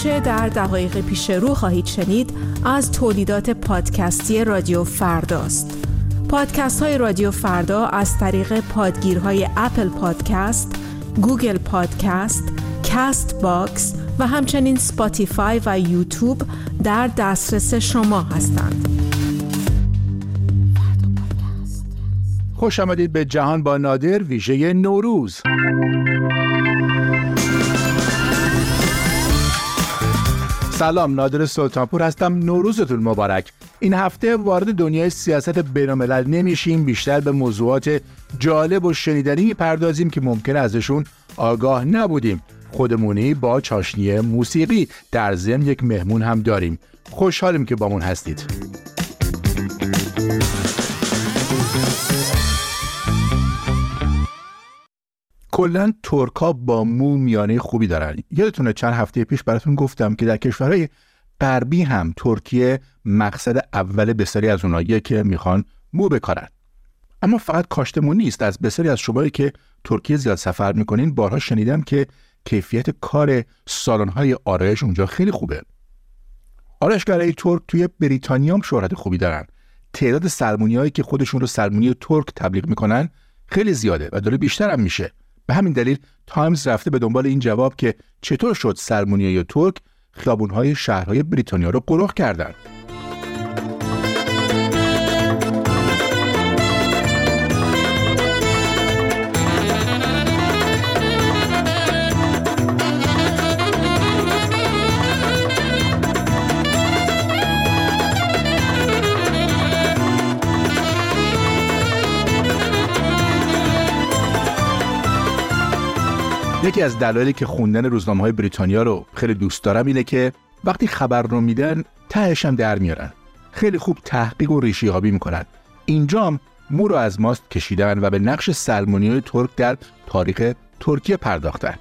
آنچه در دقایق پیش رو خواهید شنید از تولیدات پادکستی رادیو فرداست. پادکست های رادیو فردا از طریق پادگیرهای اپل پادکست، گوگل پادکست، کاست باکس و همچنین سپاتیفای و یوتیوب در دسترس شما هستند. خوش آمدید به جهان با نادر ویژه نوروز. سلام، نادر سلطانپور هستم. نوروزتون مبارک. این هفته وارد دنیای سیاست بین‌الملل نمیشیم، بیشتر به موضوعات جالب و شنیدنی میپردازیم که ممکنه ازشون آگاه نبودیم. خودمونی با چاشنی موسیقی، در ضمن یک مهمون هم داریم. خوشحالیم که بامون هستید. کلاً ترک‌ها با مو میانه خوبی دارن. یادتونه چند هفته پیش براتون گفتم که در کشورهای غربی هم ترکیه مقصد اول بسیاری از اوناییه که میخوان مو بکارن. اما فقط کاشت مو نیست. از بسیاری از شمایی که ترکیه زیاد سفر میکنین بارها شنیدم که کیفیت کار سالن‌های آرایش اونجا خیلی خوبه. آرایشگرای ترک توی بریتانیا هم شهرت خوبی دارن. تعداد سلمونیایی که خودشون رو سلمونی ترک تبلیغ میکنن خیلی زیاده و داره بیشتر هم میشه. به همین دلیل تایمز رفته به دنبال این جواب که چطور شد سلمونیای ترک خیابون‌های شهرهای بریتانیا رو غرق کردن. یکی از دلایلی که خوندن روزنامه‌های بریتانیا رو خیلی دوست دارم اینه که وقتی خبر رو میدن تهش هم در میارن. خیلی خوب تحقیق و ریشه‌یابی میکنن. اینجام مو رو از ماست کشیدن و به نقش سلمونیای ترک در تاریخ ترکیه پرداختن.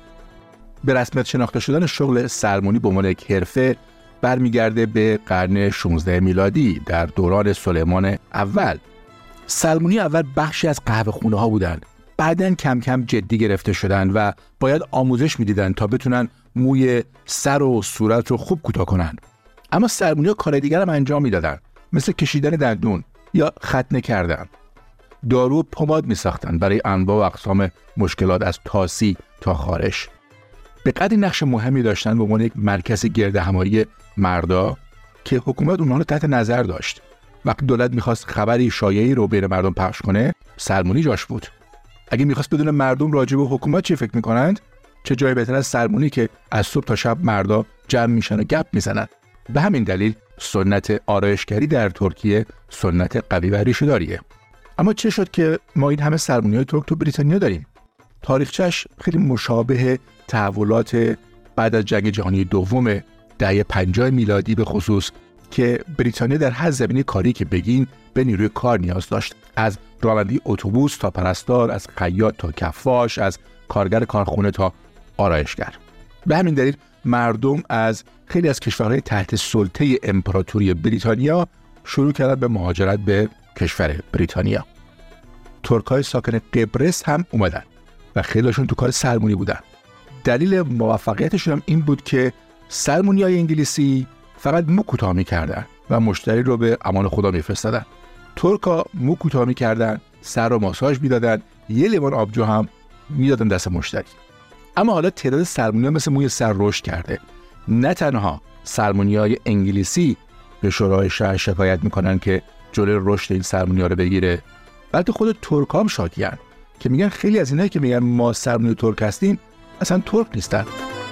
به رسمیت شناخته شدن شغل سلمونی به عنوان یک حرفه برمیگرده به قرن 16 میلادی در دوران سلیمان اول. سلمونی اول بخشی از قهوه‌خونه‌ها بودن. بعدن کم کم جدی گرفته شدن و باید آموزش میدیدن تا بتونن موی سر و صورت رو خوب کوتاه کنن. اما سلمونی‌ها کار دیگر هم انجام میدادن، مثل کشیدن دندون یا ختنه کردن. دارو و پماد میساختن برای انواع و اقسام مشکلات از تاسی تا خارش. به قدری نقش مهمی داشتن به عنوان یک مرکز گردهمایی مردا که حکومت اونها رو تحت نظر داشت. وقتی دولت میخواست خبری شایعی رو بین مردم پخش کنه، سلمونی جاش بود. اگه میخواست بدون مردم راجع به حکومت چی فکر میکنند، چه جای بهتر از سلمونی که از صبح تا شب مردا جمع میشن و گپ میزنن. به همین دلیل سنت آرایشگری در ترکیه سنت قوی و ریشه‌داریه. اما چه شد که ما این همه سلمونیای ترک تو بریتانیا داریم؟ تاریخچه‌اش خیلی مشابه تحولات بعد از جنگ جهانی دوم دهه 50 میلادی به خصوص که بریتانیا در هر زمینه کاری که بگین به نیروی کار نیاز داشت. از راننده اتوبوس تا پرستار، از خیاط تا کفاش، از کارگر کارخونه تا آرایشگر. به همین دلیل مردم از خیلی از کشورهای تحت سلطه امپراتوری بریتانیا شروع کردن به مهاجرت به کشور بریتانیا. ترک‌های ساکن قبرس هم اومدن و خیلیشون تو کار سلمونی بودن. دلیل موفقیتشون هم این بود که سلمونیای انگلیسی فقط مو کوتاه می‌کردن و مشتری رو به امان خدا می‌فرستادن. ترک‌ها مو کوتاه می‌کردن، سر رو ماساژ می‌دادن، یه لیوان آبجو هم می‌دادن دست مشتری. اما حالا تعداد سلمونی‌ها مثل موی سر رشد کرده. نه تنها سلمونیای انگلیسی به شورای شهر شکایت می‌کنن که جلوی رشد این سلمونی‌ها رو بگیره، بلکه خود ترک‌ها هم شاکیان که میگن خیلی از اینایی که میگن ما سلمونی ترک هستیم اصلا ترک نیستن.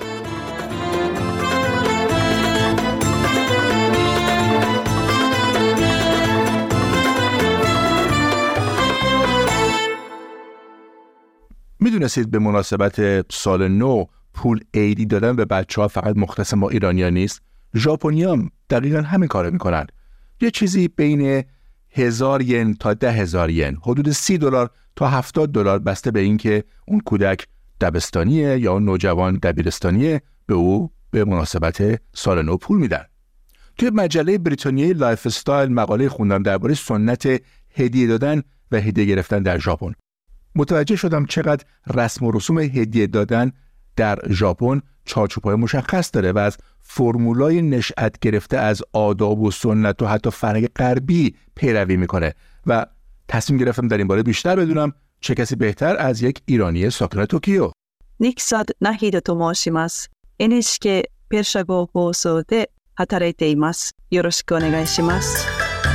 میدونستید به مناسبت سال نو پول عیدی دادن به بچه‌ها فقط مختص ما ایرانی‌ها نیست؟ ژاپنی‌ها هم دقیقاً همین کارو میکنن. یه چیزی بین 1000 ین تا 10000 ین، حدود $30 تا $70 بسته به این که اون کودک دبستانیه یا اون نوجوان دبیرستانیه، به او به مناسبت سال نو پول میدن. توی مجله بریتانیایی لایف استایل مقاله خوندم درباره سنت هدیه دادن و هدیه گرفتن در ژاپن. متوجه شدم چقدر رسم و رسوم هدیه دادن در ژاپن چارچوب‌های مشخص داره و از فرمولای نشأت گرفته از آداب و سنت و حتی فرهنگ غربی پیروی میکنه و تصمیم گرفتم در این باره بیشتر بدونم چه کسی بهتر از یک ایرانی ساکن توکیو. نیکساد ناهیده تو موشیماس. NHK ペルシャ語放送で働いています。よろしくお願いします。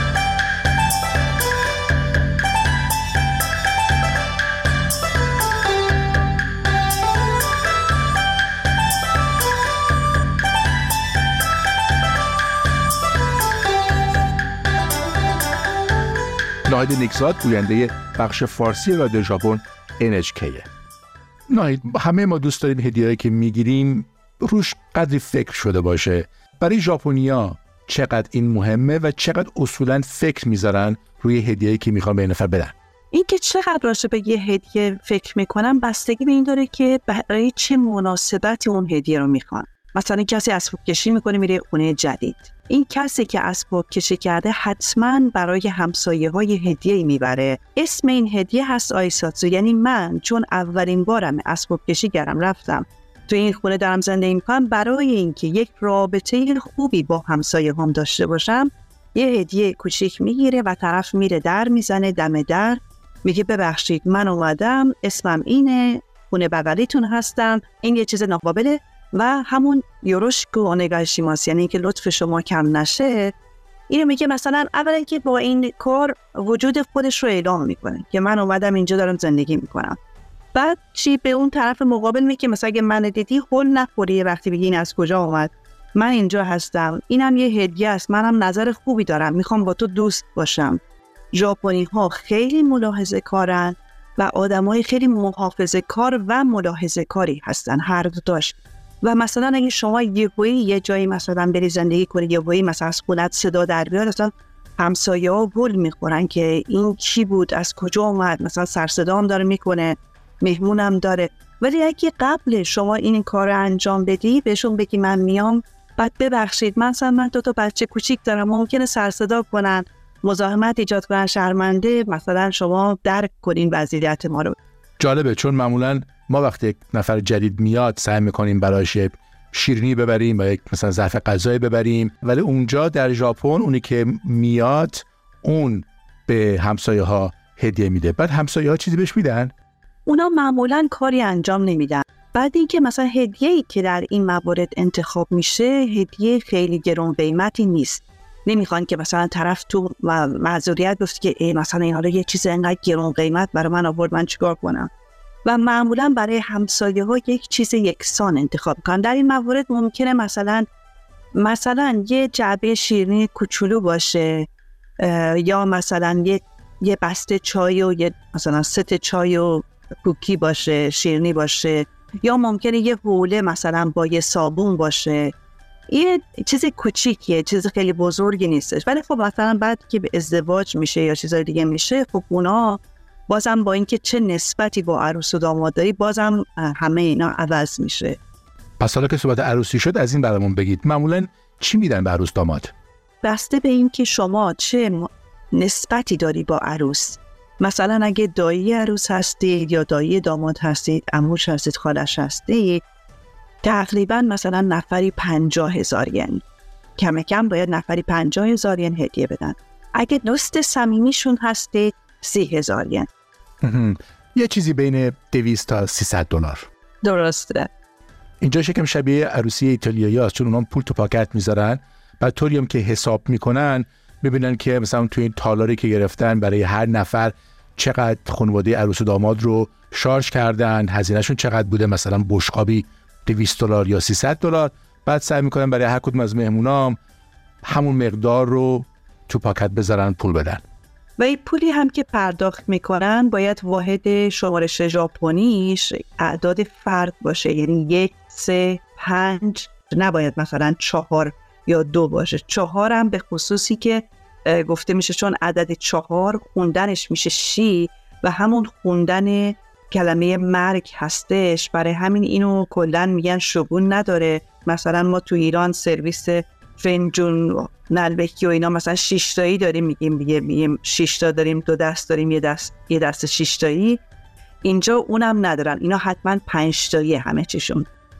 ناهید نیکزاد گوینده بخش فارسی رادیو ژاپن NHK. ناهید، همه ما دوست داریم هدیه‌ای که میگیریم روش قدری فکر شده باشه. برای ژاپنیا چقدر این مهمه و چقدر اصولاً فکر میذارن روی هدیه‌ای که میخوان به نفر بدن؟ این که چقدر راجع به یه هدیه فکر میکنم بستگی به این داره که برای چه مناسبتی اون هدیه رو میخوان. مثلا کسی اسباب کشی میکنه میره خونه جدید. این کسی که اسباب کشی کرده حتما برای همسایه‌های هدیه‌ای میبره. اسم این هدیه هست آیساتسو، یعنی من چون اولین بارم اسباب کشی کردم رفتم تو این خونه دارم زندگی میکنم، برای اینکه یک رابطه خوبی با همسایه‌هام داشته باشم یه هدیه کوچیک میگیره و طرف میره در میزنه دم در، میگه ببخشید من اومدم، اسمم اینه، خونه بغلیتون هستم، این یه چیز ناقابله و همون یوروشیکو اونگایشیماس، یعنی که لطف شما کم نشه. اینو میگه مثلا اولا که با این کار وجود خودش رو اعلام میکنه که من اومدم اینجا دارم زندگی میکنم. بعد چی به اون طرف مقابل میگه مثلا اگه من دیدی هول نخوری وقتی بگی این از کجا اومد، من اینجا هستم، اینم یه هدیه است، منم نظر خوبی دارم، میخوام با تو دوست باشم. ژاپنی ها خیلی ملاحظه کارن و آدمای خیلی محافظه کار و ملاحظه کاری هستن، هر دوتاش. و مثلا اگه شما یه جایی مثلا بری زندگی کنی، یهویی مثلا از خونت صدا در بیاد، اصلا همسایه‌ها ول میخورن که این کی بود، از کجا اومد، مثلا سر صدا هم داره میکنه، مهمونم داره. ولی اگه قبل شما این کار رو انجام بدی، بهشون بگی من میام، بعد ببخشید من دو تا بچه کوچیک دارم، ممکنه سر صدا کنن، مزاحمت ایجاد کنن، شرمنده مثلا شما درک کنین وضعیت ما رو. جالبه، چون معمولا ما وقتی یک نفر جدید میاد سعی میکنیم براش شیرینی ببریم و یک مثلا ظرف غذایی ببریم، ولی اونجا در ژاپن اونی که میاد اون به همسایه ها هدیه میده. بعد همسایه ها چیزی بهش میدن؟ اونا معمولا کاری انجام نمیدن. بعد اینکه مثلا هدیه‌ای که در این موارد انتخاب میشه هدیه خیلی گران قیمتی نیست. نمیخوان که مثلا طرف تو معذوریت گفت که مثلا این حالا یه چیز انقدر گران قیمت برای من آورد، من چیکار کنم؟ و معمولا برای همسایه ها یک چیز یکسان انتخاب کنن. در این موارد ممکنه مثلا یه جعبه شیرینی کوچولو باشه، یا مثلا یه بسته چای و یه مثلا ست چای و کوکی باشه، شیرینی باشه، یا ممکنه یه حوله مثلا با یه صابون باشه. یه چیز کوچیکیه، چیز خیلی بزرگی نیستش. ولی خب مثلا بعد که به ازدواج میشه یا چیزای دیگه میشه، خب اونا بازم با اینکه چه نسبتی با عروس و داماد داری، بازم همه اینا عوض میشه. پس حالا که صحبت عروسی شد از این برامون بگید، معمولا چی میدن به عروس داماد؟ بسته به این که شما چه نسبتی داری با عروس. مثلا اگه دایی عروس هستید یا دایی داماد هستید، عموش هستید، خالش هستید، تقریبا مثلا نفری 50,000 ین، کم کم باید نفری 50,000 ین هدیه بدن. اگه دوست صمیمیشون هستید 30,000 ین. یه چیزی بین 200 تا 300 دلار. درسته. اینجا شکم شبیه عروسی ایتالیایی هست، چون اونها پول تو پاکت میذارن، بعد طوری هم که حساب میکنن ببینن که مثلا تو این تالاری که گرفتن برای هر نفر چقدر خانواده عروس و داماد رو شارژ کردن، هزینهشون چقدر بوده، مثلا بشقابی 200 دلار یا 300 دلار. بعد سعی میکنن برای هر کدوم از مهمونام همون مقدار رو تو پاکت بذارن، پول بدن. و این پولی هم که پرداخت میکنن باید واحد شمارش ژاپنیش اعداد فرد باشه، یعنی 1 3 5، نباید مثلا 4 یا 2 باشه. 4 هم به خصوصی که گفته میشه چون عدد 4 خوندنش میشه شی و همون خوندن کلمه مرگ هستش، برای همین اینو کلن میگن شگون نداره. مثلا ما تو ایران سرویس فنجون نلبکی و اینا مثلا 6 تایی داریم، میگیم 6 تا داریم، 2 دست داریم، یه دست 6 تایی. اینجا اونم ندارن، اینا حتما 5 تایی همه چیشون.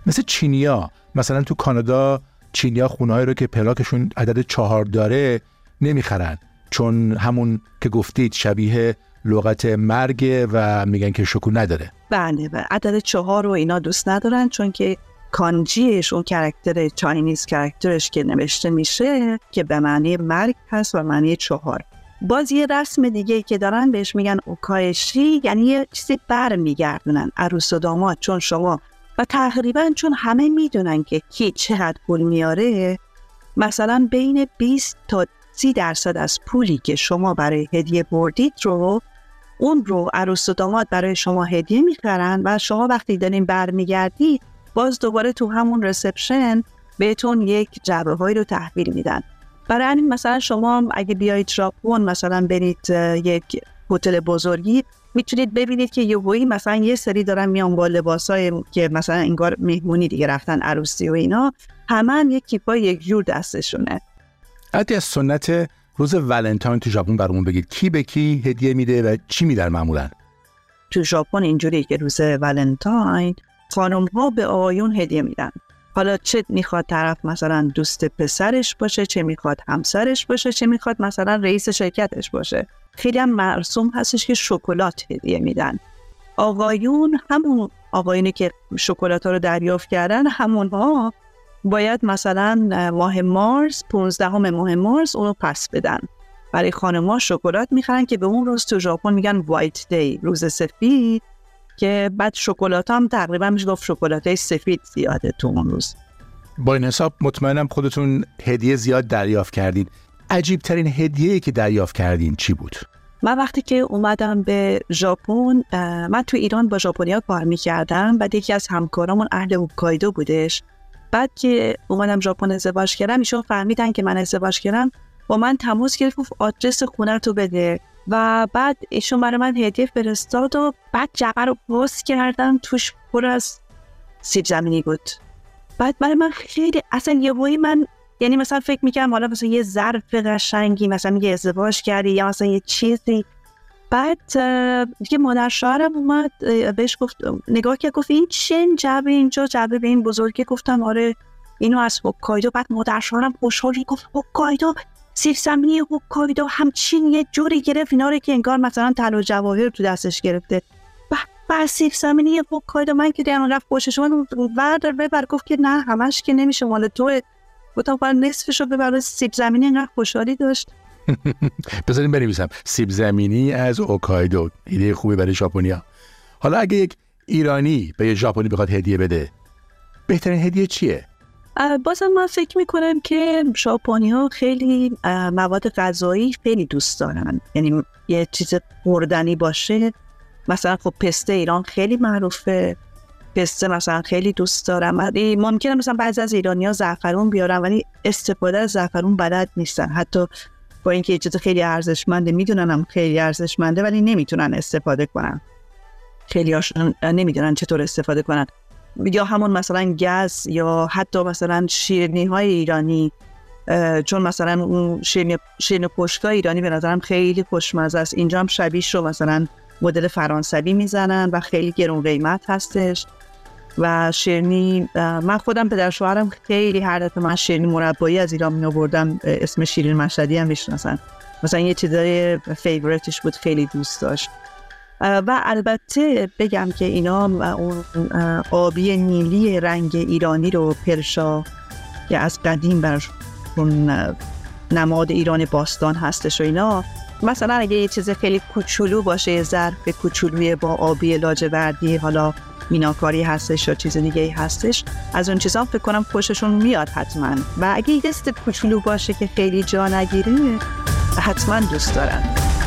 مثل چینیا. مثلا تو کانادا چینیا خونه‌ای رو که پلاکشون عدد 4 داره نمیخرن، چون همون که گفتید شبیه لغت مرگ و میگن که شکوه نداره. بله، عدد 4 رو اینا دوست ندارن، چون که کانجیش، اون کاراکتر چاینیز کاراکترش که نوشته میشه که به معنی مرگ هست و معنی 4. باز یه رسم دیگه که دارن بهش میگن اوکایشی، یعنی یه چیزی بر میگردونن عروس و داماد. چون شما و تقریبا چون همه میدونن که کی چقدر پول میاره، مثلا بین 20 تا 30% از پولی که شما برای هدیه بردید رو، اون رو عروس و داماد برای شما هدیه میخرن و شما وقتی دارین برمیگردید باز دوباره تو همون رسپشن بهتون یک جعبه هایی رو تحویل میدن. برای همین مثلا شما اگه بیایید ژاپن، مثلا برید یک هتل بزرگی، میتونید ببینید که یهویی مثلا یه سری دارن میان با لباسای که مثلا انگار مهمونی دیگه رفتن، عروسی و اینا، همه یک کیپای یک جور دستشونه. حتی از سنت روز ولنتاین تو ژاپن برامون بگید کی به کی هدیه میده و چی میدن معمولا؟ تو ژاپن اینجوری که روز ولنتاین خانم ها به آقایون هدیه میدن. حالا چه میخواد طرف مثلا دوست پسرش باشه، چه میخواد همسرش باشه، چه میخواد مثلا رئیس شرکتش باشه. خیلی هم مرسوم هستش که شکلات هدیه میدن. آقایون، همون آقایونی که شکلات ها رو دریافت کردن، همونها باید مثلا ماه مارس، 15 ماه مارس اونو پس بدن. برای خانم‌ها شکلات میخرن که به اون روز تو ژاپن میگن وایت دی، روز سفید، که بعد شکلات هم تقریبا میشه گفت شکلاتای سفید زیاده تو اون روز. با این حساب مطمئنم خودتون هدیه زیاد دریافت کردید. عجیب ترین هدیه‌ای که دریافت کردین چی بود؟ من وقتی که اومدم به ژاپن، من تو ایران با ژاپنیا کار میکردم، بعد یکی از همکارامون اهل هوکایدو بودش. بعد که اومدم ژاپن ازدواج کردم، ایشون فهمیدن که من ازدواج کردم، با من تماس گرفت، گفت آدرس خونه تو بده و بعد ایشون برای من هدیه فرستاد و بعد جعبه رو باز کردم، توش پر از سیب زمینی بود. بعد برای من خیلی اصلا یهویی من، یعنی مثلا فکر میکنم حالا مثلا یه ظرف قشنگی، مثلا میگه ازدواج کردی یا مثلا یه چیزی. بعد دیگه مادر شوهرم اومد بهش گفت، نگاه کرد، گفت این چه جعبه اینجا، جعبه به این بزرگی؟ گفتم آره اینو از هوکایدو. بعد مادر شوهرم خوشحالی گفت هوکایدو، سیب زمینی هوکایدو، همچین یه جوری گرفت اینا رو که انگار مثلا طلا و جواهر تو دستش گرفته. بعد سیب زمینی هوکایدو، من که دیگه رفت خوشش اومد، بردار ببر. گفت که نه همش که نمیشه مال تو. گفتم باید نصفشو ببر. سیب زمینی اینقدر خوشحالی داشت. بذاریم بنویسم سیب زمینی از هوکایدو. ایده خوبی برای ژاپنیا. حالا اگه یک ایرانی به یه ژاپنی بخواد هدیه بده، بهترین هدیه چیه؟ بازم من فکر میکنم که ژاپنی‌ها خیلی مواد غذایی خیلی دوست دارن، یعنی یه چیز خوردنی باشه. مثلا خب پسته ایران خیلی معروفه، پسته مثلا خیلی دوست دارم. ولی ممکنه مثلا بعضی از ایرانی‌ها زعفرون بیارن ولی استفاده از زعفرون بلد نیستن، حتی با اینکه یه چیز خیلی ارزشمنده، میدونن هم خیلی ارزشمنده ولی نمیتونن استفاده کنن. خیلی هاشون نمیدونن چطور استفاده کنن. یا همون مثلا گز یا حتی مثلا شیرینی‌های ایرانی، چون مثلا اون شیرینی پشت‌های ایرانی به نظرم خیلی خوشمزه است. اینجا هم شبیهش رو مثلا مدل فرانسوی میزنن و خیلی گرون قیمت هستش. و شیرینی، من خودم پدر شوهرم خیلی هر دفعه من شیرینی مربایی از ایران میآوردم، اسم شیرین مشهدی هم میشناسن، مثلا یه چیزای فیوریتش بود، خیلی دوست داشت. و البته بگم که اینا اون آبی نیلی رنگ ایرانی رو، پرشا که از قدیم براشون نماد ایران باستان هستش و اینا، مثلا اگه یه چیز خیلی کوچولو باشه، ظرف کوچولوی با آبی لاجوردی، حالا میناکاری هستش یا چیز دیگه هستش، از اون چیزا فکر کنم خوششون میاد حتما. و اگه یه دست کوچولو باشه که خیلی جا نگیره، حتما دوست دارن.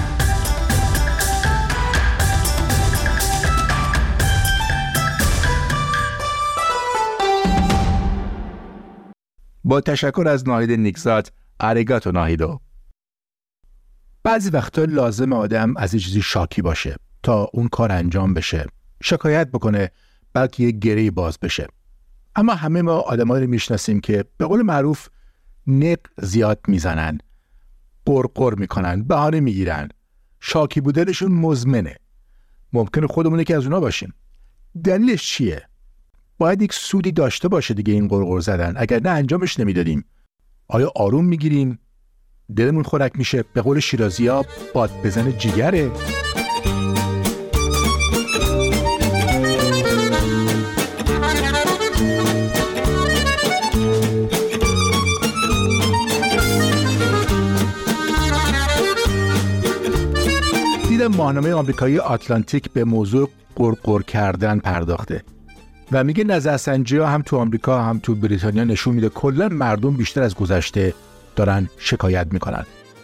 با تشکر از ناهید نیکزاد. آریگاتو ناهیدو. بعضی وقتا لازم آدم از یه چیزی شاکی باشه تا اون کار انجام بشه، شکایت بکنه، بلکه یه گره‌ای باز بشه. اما همه ما آدمایی رو میشناسیم که به قول معروف نق زیاد میزنن، قرقر میکنن، بهانه میگیرن، شاکی بودنشون مزمنه. ممکنه خودمون یکی از اونا باشیم. دلیلش چیه؟ باید یک سودی داشته باشه دیگه این قرقر زدن، اگر نه انجامش نمیدادیم. آیا آروم میگیریم؟ دلمون خنک میشه؟ به قول شیرازی‌ها باد بزن جیگره. دیدم ماهنامه آمریکایی آتلانتیک به موضوع قرقر کردن پرداخته و میگه نظرسنجی‌ها هم تو آمریکا هم تو بریتانیا نشون میده کلا مردم بیشتر از گذشته دارن شکایت میکنن.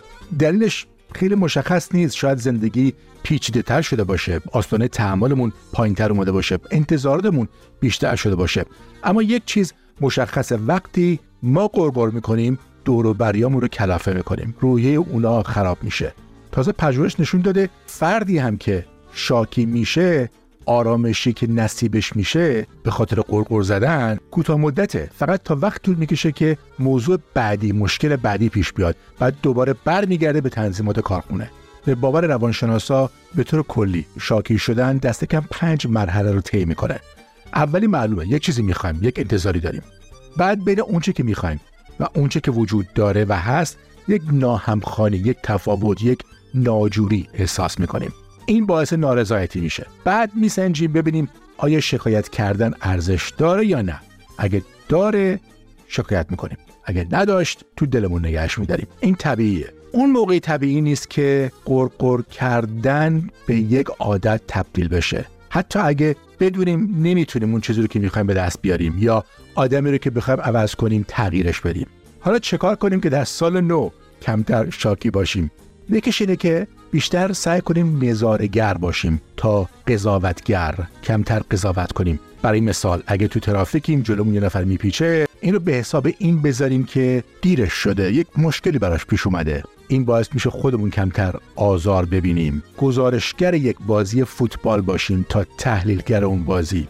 دلیلش خیلی مشخص نیست، شاید زندگی پیچیده‌تر شده باشه، آستانه تحملمون پایین‌تر اومده باشه، انتظاراتمون بیشتر شده باشه، اما یک چیز مشخصه، وقتی ما قرقر میکنیم دور و بریامون رو کلافه میکنیم، روحیه اونا خراب میشه. تازه پژوهش نشون داده فردی هم که شاکی میشه، آرامشی که نصیبش میشه به خاطر قرقر زدن کوتاه مدته، فقط تا وقت طول میکشه که موضوع بعدی، مشکل بعدی پیش بیاد، بعد دوباره برمیگرده به تنظیمات کارخونه. به باور روانشناسا به طور کلی شاکی شدن دست کم 5 مرحله رو طی میکنه. اولی معلومه، یک چیزی میخوایم، یک انتظاری داریم، بعد بین اونچه که میخوایم و اونچه که وجود داره و هست یک ناهمخوانی، یک تفاوت، یک ناجوری احساس میکنیم. این باعث نارضایتی میشه. بعد میسنجیم ببینیم آیا شکایت کردن ارزش داره یا نه. اگه داره شکایت میکنیم، اگه نداشت تو دلمون نگهش میداریم. این طبیعیه. اون موقعی طبیعی نیست که قرقر کردن به یک عادت تبدیل بشه، حتی اگه بدونیم نمیتونیم اون چیزی رو که میخوایم به دست بیاریم یا آدمی رو که بخوایم عوض کنیم تغییرش بدیم. حالا چه کار کنیم که در سال نو کمتر شاکی باشیم؟ یکیش اینه که بیشتر سعی کنیم نظاره‌گر باشیم تا قضاوتگر، کمتر قضاوت کنیم. برای مثال اگه تو ترافیکیم جلومون یه نفر میپیچه، این رو به حساب این بذاریم که دیرش شده، یک مشکلی براش پیش اومده. این باعث میشه خودمون کمتر آزار ببینیم. گزارشگر یک بازی فوتبال باشیم تا تحلیلگر اون بازی.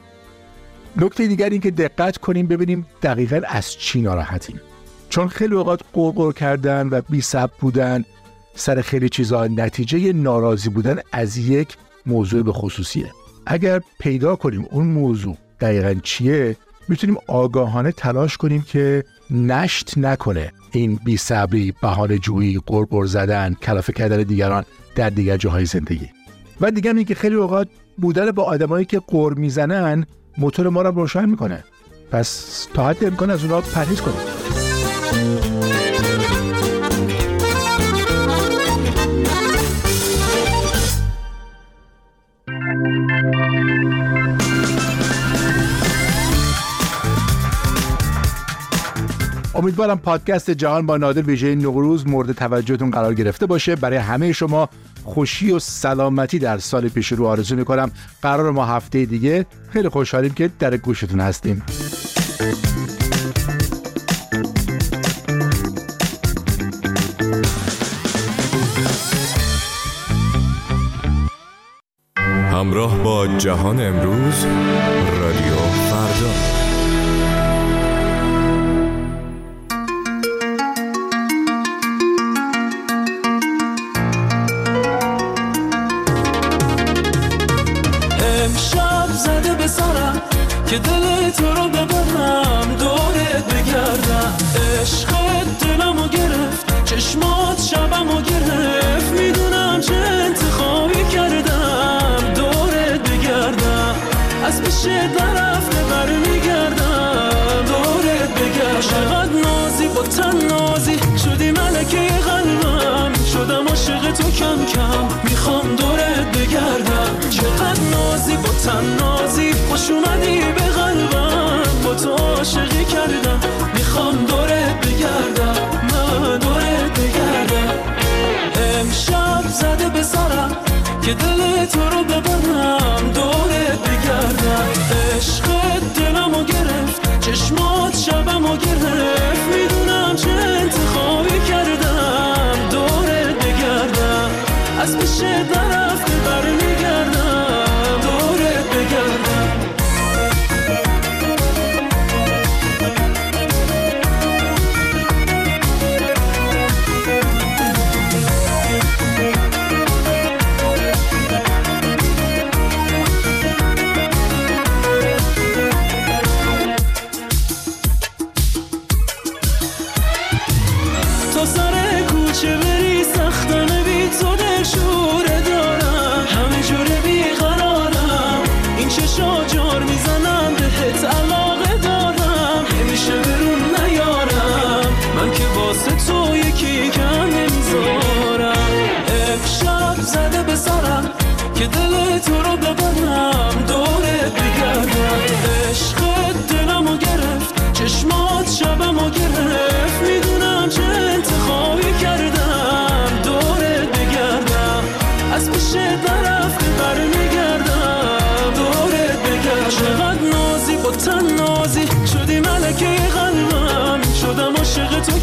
نکته دیگر این که دقت کنیم ببینیم دقیقاً از چی ناراحتیم. چون خیلی اوقات قرقر کردن و بی‌صبر بودن سر خیلی چیزا نتیجه ناراضی بودن از یک موضوع به خصوصیه. اگر پیدا کنیم اون موضوع دقیقاً چیه، میتونیم آگاهانه تلاش کنیم که نشت نکنه این بی‌صبری، بهانه جویی، قرقر زدن، کلافه کردن دیگران در دیگر جاهای زندگی. و دیگه این که خیلی اوقات بودن با آدمایی که قر میزنن موتور ما رو روشن میکنه، پس تا حد امکان از اونها پرهیز کنیم. امیدوارم پادکست جهان با نادر ویژه نوروز مورد توجهتون قرار گرفته باشه. برای همه شما خوشی و سلامتی در سال پیش رو آرزو میکنم. قرار ما هفته دیگه خیلی خوشحالیم که در گوشتون هستیم. همراه با جهان امروز، رادیو فردا. امشب زده به سرم که دل تو رو ببرم، دورت بگردم. عشقت دلمو گرفت، چشمات شبمو گرفت، میدونم چه انتخابی کردم. دورت بگردم، از پیش درفته برمیگردم. دورت بگردم، چقدر نازی با تن نازی شدی ملکه قلبم، شدم عاشق تو کم کم، میخوام دورت بگردم. چقدر نازی با تن نازی خوش اومدی به قلبم، با تو عاشقی کردم، میخوام دورت بگردم، من دورت بگردم. امشب زده به سرم که دل تو رو ببرم، دورت بگردم. عشقت دلمو گرفت، چشمات شبمو گرفت، میدونم چه انتخابی کردم. دورت بگردم، از پیش درفته برمیگردم. دورت بگردم.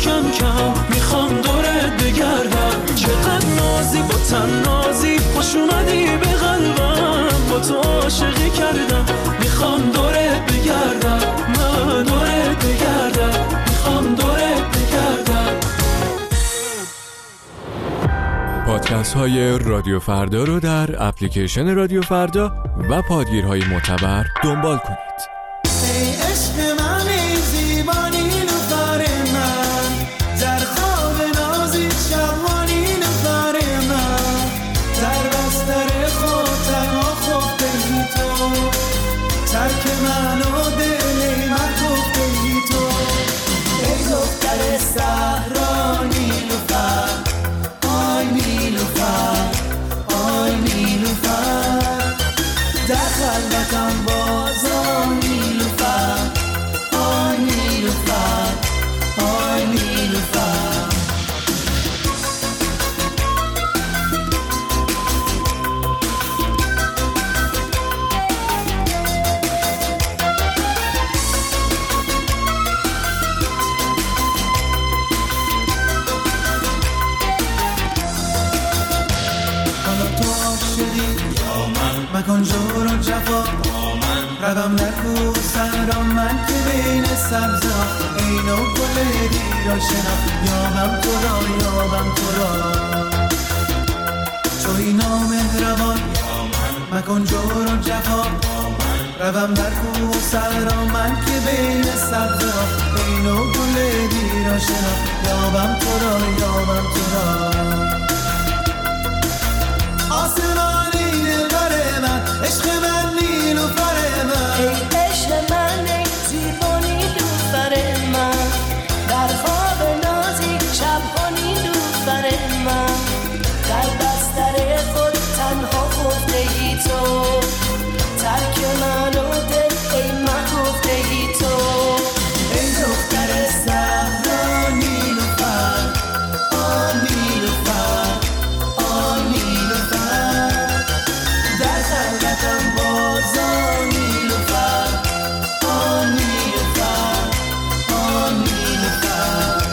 کم کم میخوام دورت بگردم. چقدر نازی با تن نازی، خوش اومدی به قلبم، با تو عاشقی کردم. میخوام دورت بگردم، من دورت بگردم، میخوام دورت بگردم. پادکست های رادیو فردا رو در اپلیکیشن رادیو فردا و پادگیرهای معتبر دنبال کنید. ای عشق من، ای زیبا نیلوفر من، در خواب نازی شبانی نیلوفر من، در بستر خود تنها خفته ای تو، ترک من و دل من گفته ای تو. ای دختر صحرا نیلوفر، آی نیلوفر، آی نیلوفر، در خلوتم بازم نیلوفر، آی نیلوفر، آی نیلوفر. مکن جور و جفا، روم نکو سرم من که بین سبزا، اینو گل دیرا شنا، یابم تو را، یابم تو را. چوی نامهربان مکن جور و جفا، روم نکو سرم من که بین سبزا، اینو گل دیرا شنا، یابم تو را، یابم تو را. آسمانی دلبر من، عشق من نیلوفر من، ای عشق من، ای زیبا نیلوفر من، در خواب نازی شبها نیلوفر من، در بستر خود تنها خفته ای تو، ترک من و دل ای من گفته ای تو. ای دختر صحرا نیلوفر، آ نیلوفر، آ نیلوفر، در خلوتم بازم نیلوفر، آ نیلوفر، آ نیلوفر.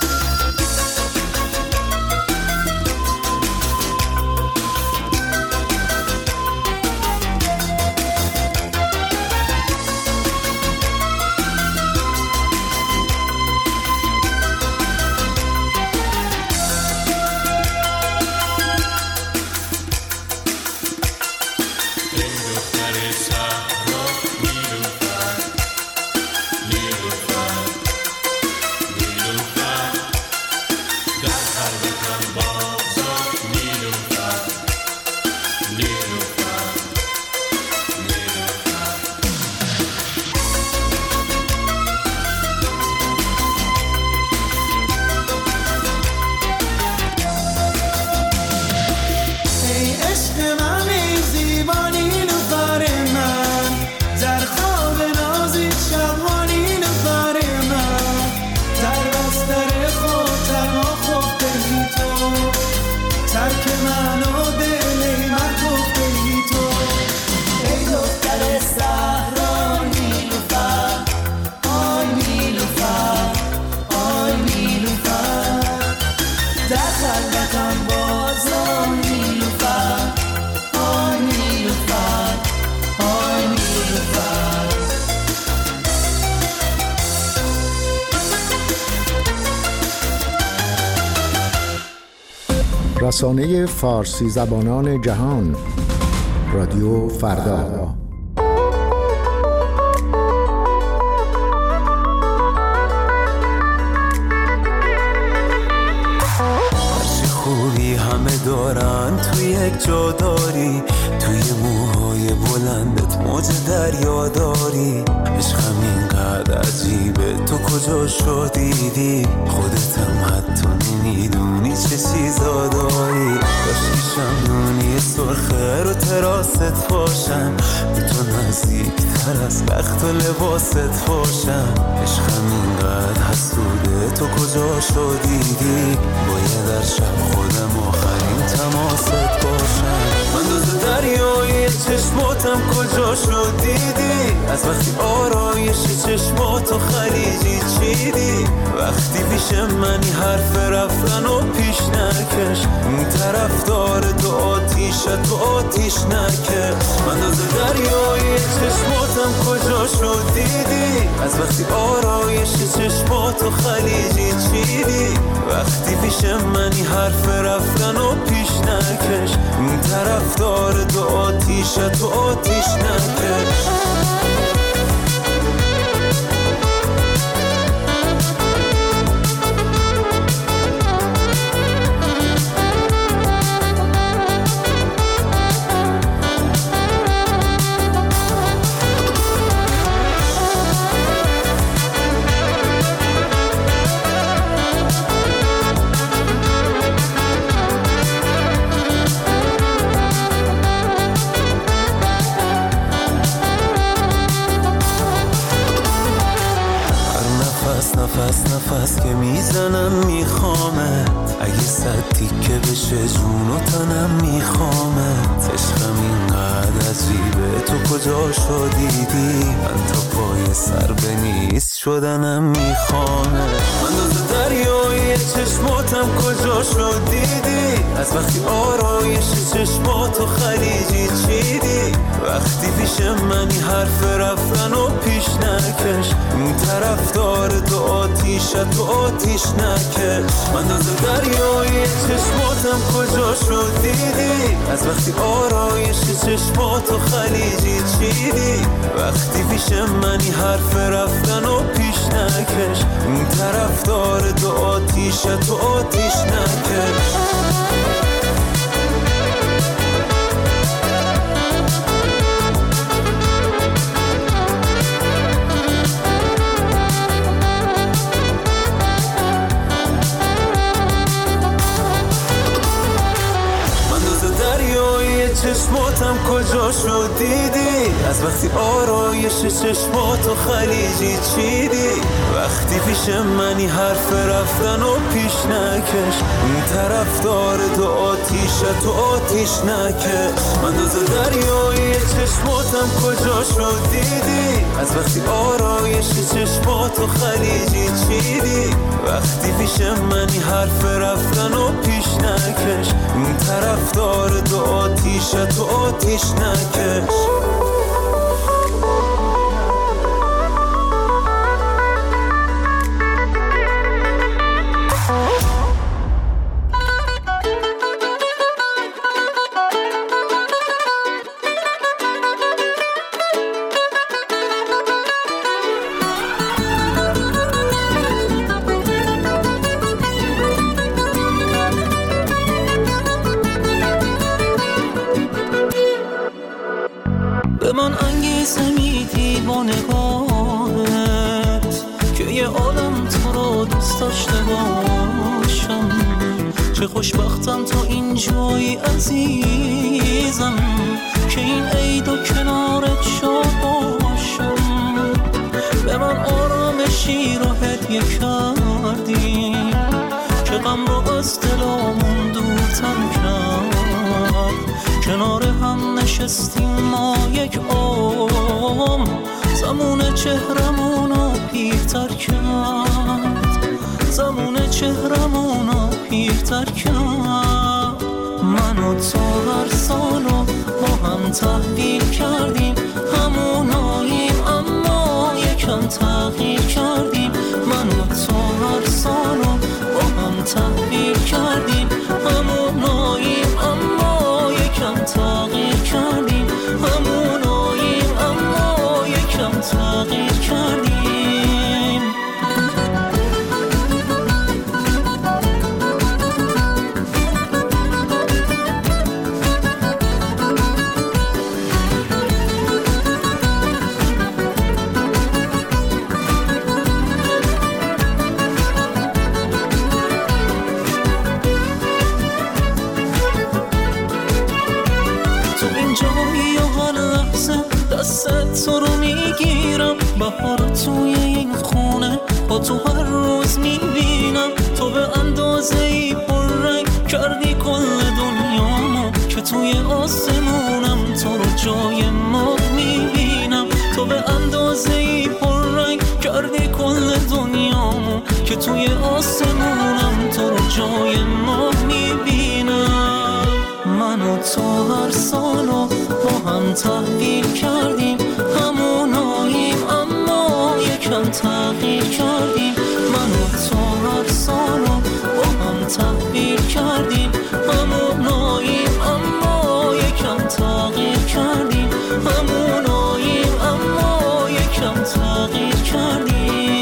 رسانه فارسی زبانان جهان، رادیو فردا. خوبی همه دارن تو یک جا داری، توی موهای بلندت موج دریا داری. عشقم اینقدر عجیبه، تو کجا شدیدی؟ خودتم حتی نمیدونی چه چیزا داری. کاشکی شمدونی سرخه رو تراست باشم، به تو نزدیک تر از بخت و لباست باشم. عشقم اینقدر حسوده، تو کجا شدیدی؟ باید در شب خودم آخرین تماست باشم. من دوز دریایی چشماتم کجا شد دیدی؟ از وقتی آرایش چشماتو خلیجی چیدی؟ وقتی پیش منی حرف رفتن و پیش نکش، اون طرفدار تو آتیش نکش. من از دریای چشماتم کجا شد دیدی؟ از وقتی آرایش چشماتو خلیجی چیدی؟ وقتی پیش منی حرف رفتن و پیش نکش، اون طرفدار تو آتیش نکش. نفس که میزنم میخوامت، اگه صد تیکه بشه جون و تنم میخوامت. عشقم اینقدر عجیبه تو کجا شدیدی؟ من تا پای سر به نیست شدنم میخوامت. من از دریای چشماتم کجا شد دیدی؟ از وقتی آرایش چشماتو خلیجی چیدی؟ وقتی پیش منی حرف رفتن و پیش نکش، اون طرفدار تو آتیش نکش. من از دریای چشماتم کجا شد دیدی؟ از وقتی آرایش چشماتو خلیجی چیدی؟ وقتی پیش منی حرف رفتن و پیش نکش، اون طرفدار تو آتیش نکش. چشماتم کجا شد دیدی؟ از وقتی آرایش چشماتو خلیجی چیدی؟ وقتی پیش منی حرف رفتن و پیش نکش، اون طرفدار تو آتیش نکش. من از دریای چشماتم کجا شد دیدی؟ از وقتی آرایش چشماتو خلیجی چیدی؟ وقتی پیش منی حرف رفتن و پیش نکش، اون طرفدار تو آتیش نکش. به من انگیزه میدی با نگاهت که یه عالم تو رو دوست داشته باشم. چه خوشبختم تو اینجایی عزیزم که این عید و کنارت شاد باشم. به من آرامشی رو هدیه کردی که غم رو از دلامون دورتر کرد. کنار هم نشستیم ما یک عمر، زمان چهرمونو پیرتر کرد، زمان چهرمونو پیرتر کرد. من و تو هر سالو با هم تحویل کردیم، هموناییم اما یکم تغییر کردیم. من و تو هر سالو با هم تحویل کردیم، هموناییم اما یکم تغییر کردیم، هموناییم اما یکم تغییر کردیم. تو رو میگیرم، بهار توی این خونه با تو هر روز میبینم. تو به اندازه‌ای پررنگ کردی کل دنیامو که توی آسمونم تو رو جا که توی آسمونم تو رو جای ما میبینم. من و تو هر سالو با هم تحویل کردیم، هموناییم اما یکم تغییر کردیم. من و تو هر سالو با هم تحویل کردیم، هموناییم اما یکم تغییر کردیم. هموناییم اما یکم تغییر کردیم.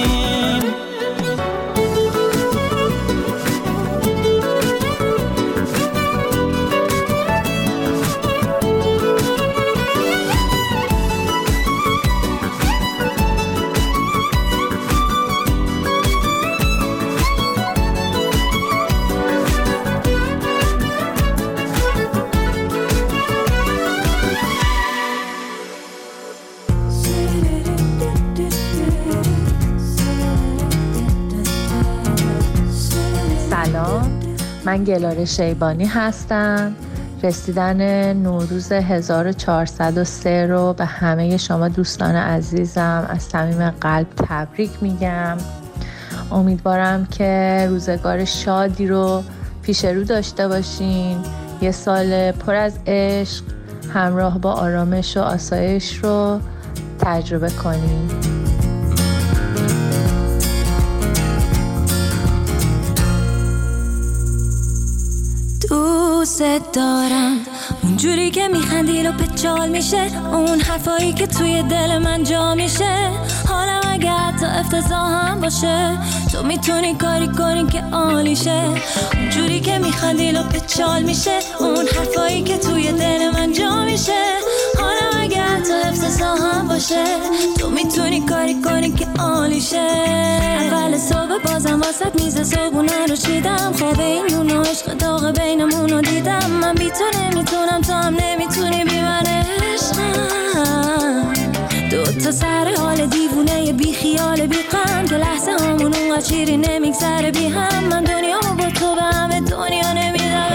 من گلاره شیبانی هستم. رسیدن نوروز 1403 رو به همه شما دوستان عزیزم از صمیم قلب تبریک میگم. امیدوارم که روزگار شادی رو پیش رو داشته باشین. یه سال پر از عشق همراه با آرامش و آسایش رو تجربه کنین. دوست دارم اونجوری که میخندی رو پچال میشه، اون حرفایی که توی دل من جا میشه. حالم اگه حتی افتضاح هم باشه، تو میتونی کاری کنی که عالیشه. اونجوری که میخندی رو پچال میشه، اون حرفایی که توی دل من جا میشه. حالم اگه حتی افتضاح هم باشه، تو میتونی کاری کنی که عالیشه. اول صبح بازم واسط میز صبحونه رو چیدم، خواب این نون و عشق داغ بینمون رو دیدم. من بی تو نمیتونم، تو هم نمیتونی بی من عشقم. دوتا سر حال دیوونه بی خیال بی غم، که لحظه همون اونقدر چیری نمیگذره بی هم. من دنیامو با تو به همه دنیا نمیدم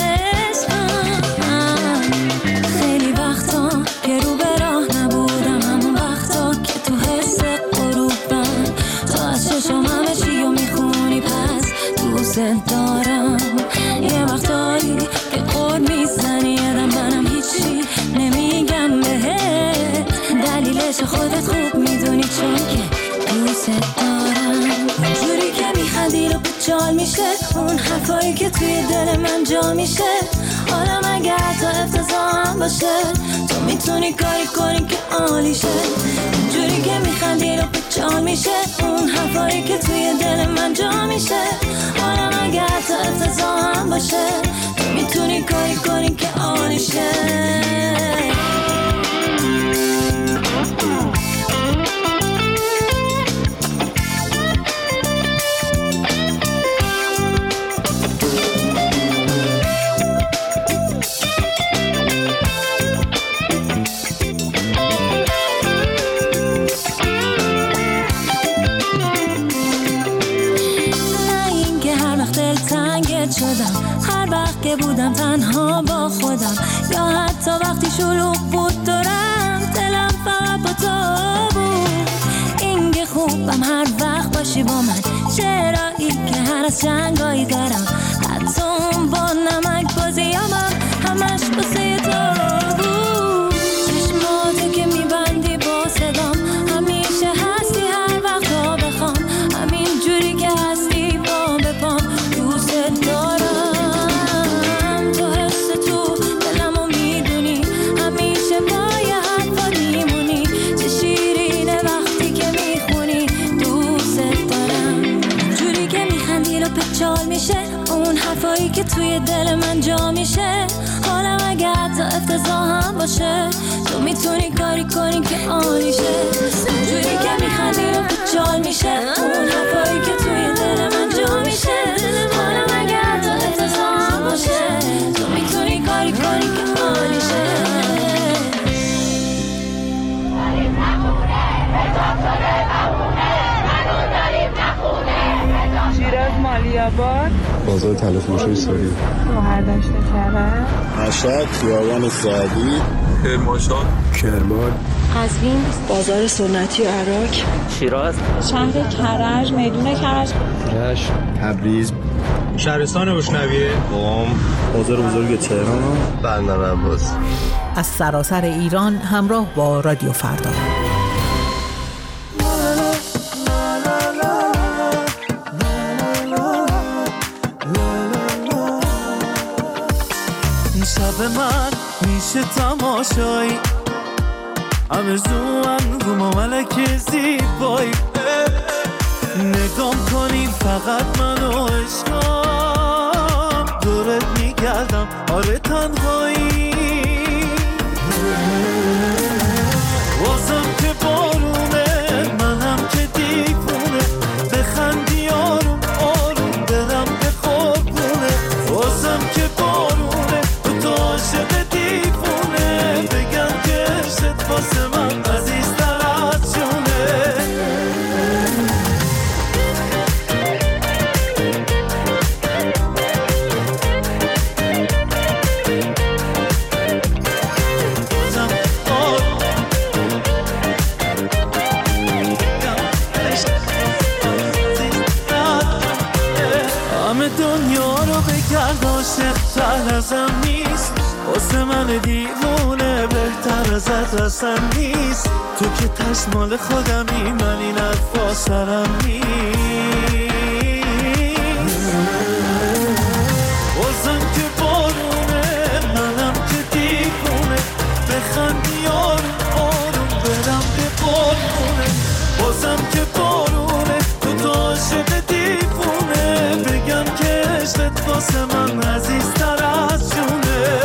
عشقم. خیلی وقتا که رو به راه نبودم، همون وقتا که تو حس غروبم. تو از چشم همه چی رو میخونی، پس دوست دارم. یه وقتایی که قول میزنی یادم منم هیچی نمیگم بهت، دلیلش خودت خوب میدونی چون که دوست دارم. اونجوری که میخندی رو بچال میشه، اون حرفایی که توی دل من جا میشه. حالم اگه حتی افتضاح هم باشه، تو میتونی کاری کنی که عالیشه. اونجوری که میخندی رو بچال میشه، اون حرفایی که توی دل من جا میشه. حالم اگه حتی افتضاح هم باشه، تو میتونی کاری کنی که عالیشه. هر وقت که بودم تنها با خودم، یا حتی وقتی شلوغ بود دورم، دلم فقط با تو بود. این که خوبم هر وقت باشی با من، چرایی که هر از جنگایی دارم، حتی اون با نمک بازیامم همش بسه تو بود. چشماتو که میبندی با صدام، همیشه هستی هر وقت تا بخوام، همین جوری که هستی با بپام. دوست دارم اون حرفایی که توی دل من جا میشه. حالم اگه حتی افتضاح هم باشه، تو میتونی کاری کنی که عالیشه. اونجوری که میخندی رو بچال میشه، اون حرفایی که توی دل من جا میشه. حالم اگه حتی افتضاح هم باشه، تو میتونی کاری کنی که عالیشه. شیراز مالیاباد، بازار تلفروشی سوری، گوهر داشته کرد، مشهد، خیابان سعدی، کرمانشاه، کرمان، قزوین، بازار سنتی عراق، شیراز، شهر کرج، میدون کرج، رشت، تبریز، شهرستان گشنویه، قم، بازار بزرگ تهران، بندر عباس. از سراسر ایران همراه با رادیو فردا. این شب من میشه تماشایی، آرزوام رو ملک زیبایی، نگام کنین فقط منو عشقام، دورت میگردم آره تنهایی، بازم که بارونه منم که دیوونه، بخندی آروم آروم برم به قربونه، بازم که بارونه تو عاشق دیوونه، بگم که عشقت واسه من عزیزتر از جونه. دنیا رو بگرد عاشق‌تر ازم نیست، واسه من دیوونه بهتر ازت اصلا نیست، تو که تشمال خودمی من این حرفا سرم نیست، بازم که بارونه منم که دیوونه، بخندی آروم آروم برم به قربونه، بازم که بارونه تو عاشق دیوونه، بگم که عشقت واسه من عزیزتر از جونه.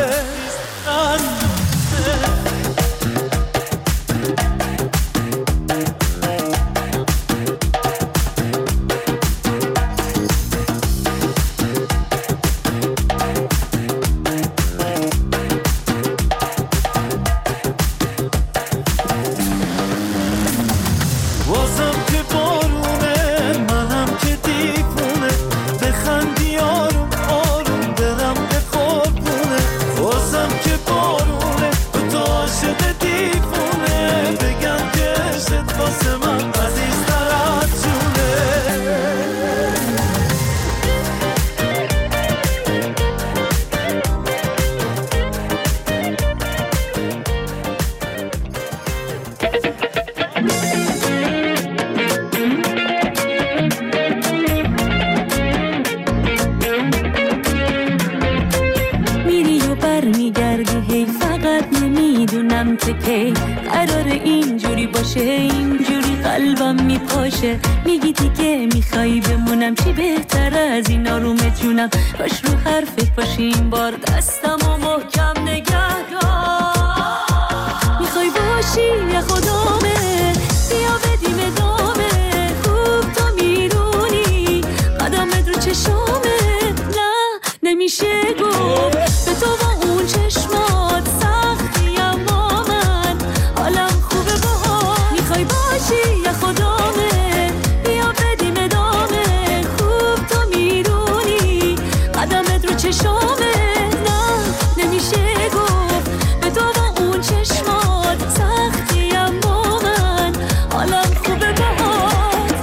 میگی دیگه میخوای بمونم، چی بهتر از این آرومت جونم، باش رو حرفت باشی این بار دستم و محکم نگه دار، میخوای باشی یا خدامه بیا بدیم ادامه، خوب تو میدونی قدمت رو چشامه، نه نمیشه گفت به تو با اون چشمات سختی، اما من حالم خوبه با میخوای باشی یا خدامه بیا بدیم ادامه، خوب تو میدونی قدمت رو چشامه، نه نمیشه گفت به تو با اون چشمات سختی، اما من حالم خوبه باهات.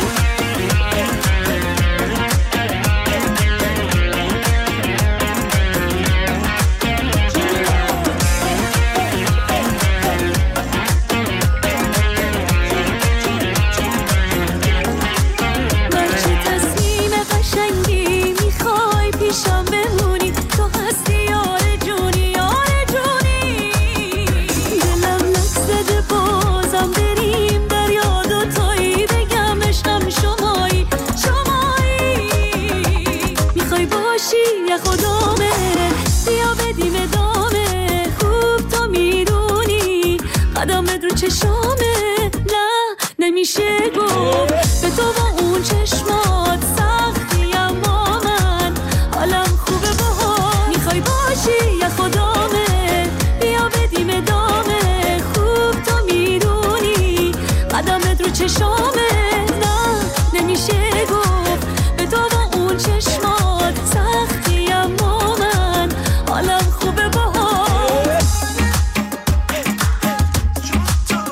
چشامه، نه نمیشه گفت به تو با اون چشمات سختی، اما من حالم خوبه باهات، میخوای باشی یا خدامه بیا بدیم ادامه، خوب تو میدونی قدمت رو چشامه، نه نمیشه گفت به تو با اون چشمات سختی، اما من حالم خوبه باهات.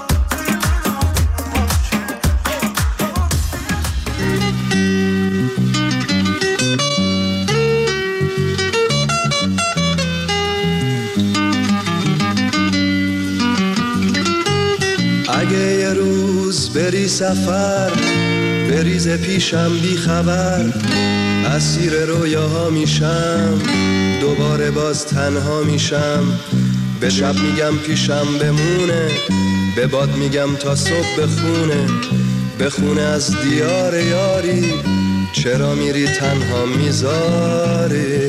سفر بریز پیشم بی خبر، اسیر رویاها میشم، دوباره باز تنها میشم. به شب میگم پیشم بمونه، به باد میگم تا صبح بخونه، بخونه از دیار یاری، چرا میری تنها میذاری.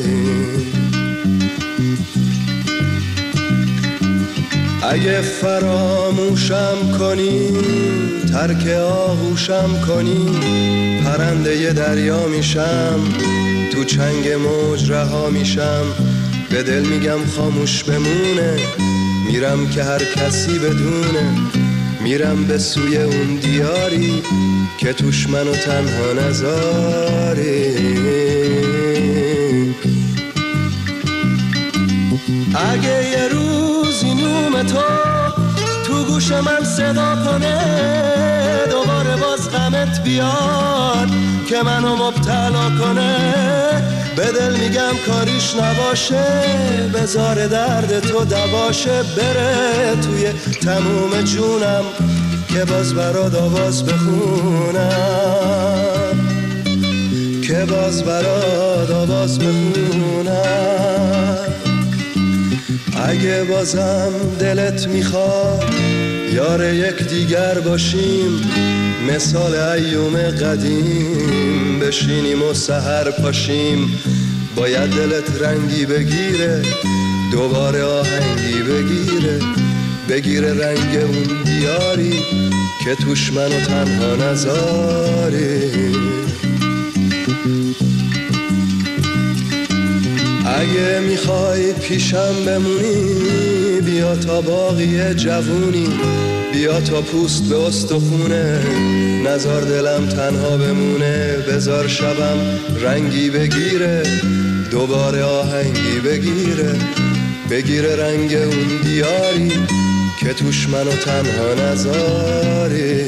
اگه فراموشم کنی، ترک آغوشم کنی، پرنده ی دریا میشم، تو چنگ موج رها میشم. به دل میگم خاموش بمونه، میرم که هر کسی بدونه، میرم به سوی اون دیاری که توش منو تنها نذاری. اگه یه روزی نوم تو گوش من صدا کنه، دوباره باز غمت بیاد که منو مبتلا کنه، به دل میگم کاریش نباشه، بذار درد تو دواشه، بره توی تموم جونم که باز برات آواز بخونم، که باز برات آواز بخونم. اگه بازم دلت میخواد یار یک دیگر باشیم، مثال ایوم قدیم بشینیم و سحر پاشیم، باید دلت رنگی بگیره، دوباره آهنگی بگیره رنگ اون دیاری که توش منو تنها نذاری. اگه میخوای پیشم بمونی، بیا تا باقی جوونی، بیا تا پوست به استخونه، نذار دلم تنها بمونه، بذار شبم رنگی بگیره، دوباره آهنگی بگیره رنگ اون دیاری که توش منو تنها نذاری.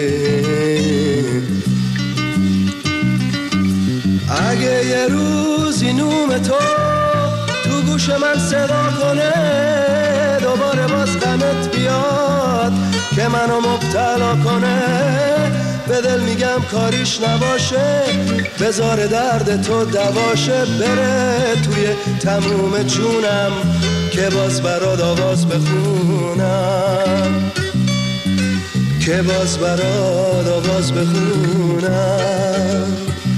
اگه یه روزی نوم تو گوش من صدا کنه، دوباره باز غمت بیاد که منو مبتلا کنه، به دل میگم کاریش نباشه، بذار درد تو دواشه، بره توی تموم جونم که باز برات آواز بخونم، که باز برات آواز بخونم.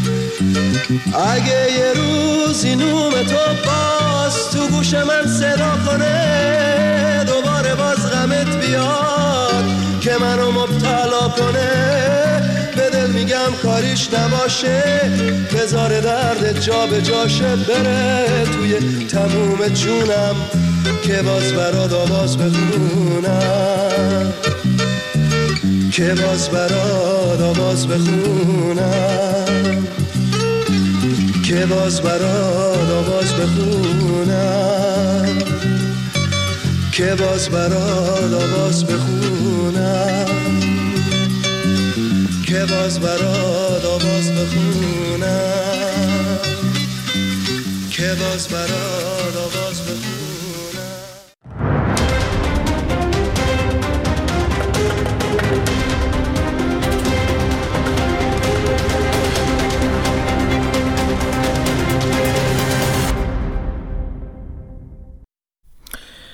اگه یه روزی نوم تو باز تو گوش من صدا کنه، دوباره باز غمت بیاد که منو مبتلا کنه، به دل میگم کاریش نباشه، بذار درد جا به جاشه، بره توی تموم جونم که باز برات آواز بخونم، که باز برات آواز بخونم، که باز برات آواز بخونم، که باز برات آواز بخونم، که باز برات آواز بخونم، که باز برات آواز بخونم.